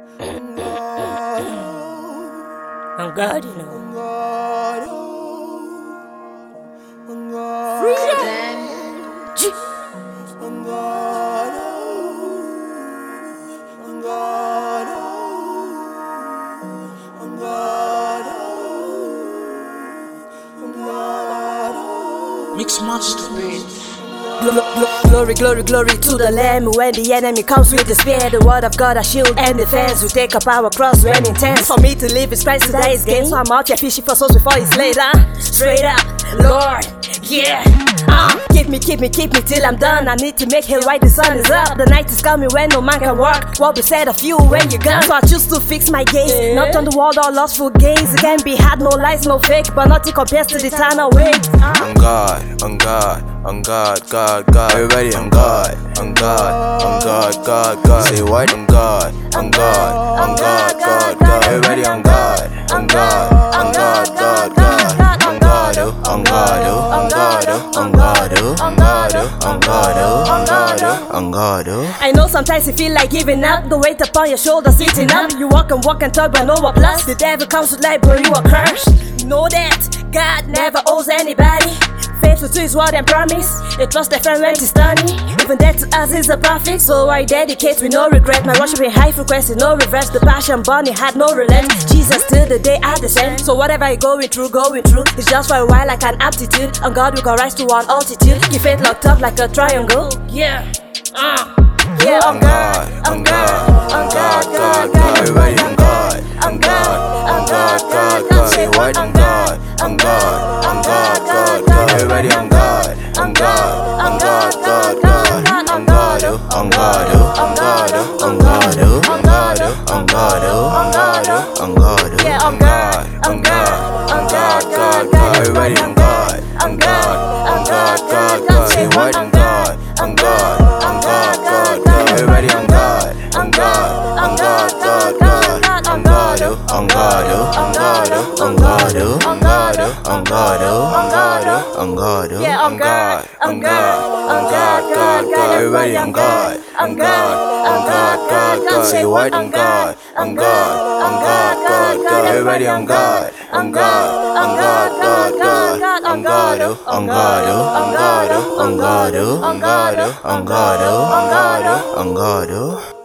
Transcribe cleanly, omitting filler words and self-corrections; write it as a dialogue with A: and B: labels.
A: I'm God, you know.
B: Mix Monster Beats.
A: Glory, glory, glory to the Lamb. When the enemy comes with the spear, the word of God a shield and defense. We take up our cross when intense. For me to live is Christ, to die is gain. So I'm out here fishing for souls before it's later. Straight up, Lord, yeah. Keep me till I'm done. I need to make hell while the sun is up. The night is coming when no man can work. What we said of you when you're gone. So I choose to fix my gaze, not on the world or lustful gaze. It can be hard, no lies, no fake, but nothing compares to the eternal weight.
C: I'm God, I'm God, I'm God, God, God. Everybody, I'm God, I'm God, I'm God, God, God. Say what? I'm God, I'm God, I'm God, God, God. Everybody, I'm God, I'm God, I'm God, God, God. I'm God, I'm God, I'm God, I'm God, I'm God, I'm God, I'm God, I'm God.
A: I know sometimes you feel like giving up. The weight upon your shoulders sitting up. You walk and talk but no more plus. The devil comes with life but you are cursed. Know that God never owes anybody. Faithful to his word and promise. You trust a friend when it's sunny. Even that to us is a profit. So I dedicate with no regret. My worship in high frequency, no reverse. The passion burning had no relent. Jesus till the day I descend. So whatever you're going through, it's just for a while like an aptitude. On God we can rise to one altitude. Keep faith locked up like a triangle. Yeah, yeah,
C: I'm God, I'm God, I'm God, God, God. Everybody, I'm God, I'm God, I'm God, God, God. Say what? I'm God, I'm God, I'm God, God, God. Everybody, I'm God, I'm God, I'm God, God, God. I'm God, I'm God, I'm God, I'm God, I'm God, I'm God, I'm God, I'm God.
A: yeah,
C: I'm God, I'm God, I'm God, God, God. Everybody, I'm God, I'm God, I'm God, God, God. Say what? I'm God, I'm God, I'm God, God, God. Everybody, I'm God, I'm God, I'm God, God, God. I'm God, I'm God, I'm God, I'm God, I'm God, I'm God, I'm God, I'm God.
A: yeah,
C: I'm God, I'm God, I'm God, God, God. Everybody, I'm God, I'm God, I'm God, God, God. Say what? I'm God, I'm God, I'm God, God, God. Everybody, I'm God, I'm God, I'm God, God, God. I'm God, I'm God, I'm God, I'm God, I'm God, I'm God, I'm God, I'm God.